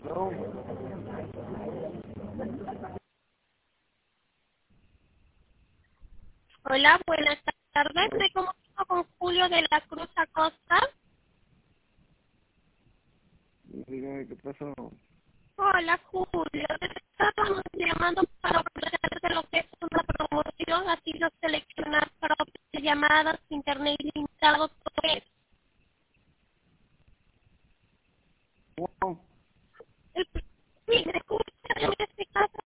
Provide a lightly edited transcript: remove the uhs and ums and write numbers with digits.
No. Hola, buenas tardes. Me comunico con Julio de la Cruz Acosta. Dígame qué pasó. Hola, Julio. Te estamos llamando para ofrecerte lo que es una promoción. Ha sido seleccionar para ofrecer llamadas, internet ilimitado, todo eso. Wow. Mire,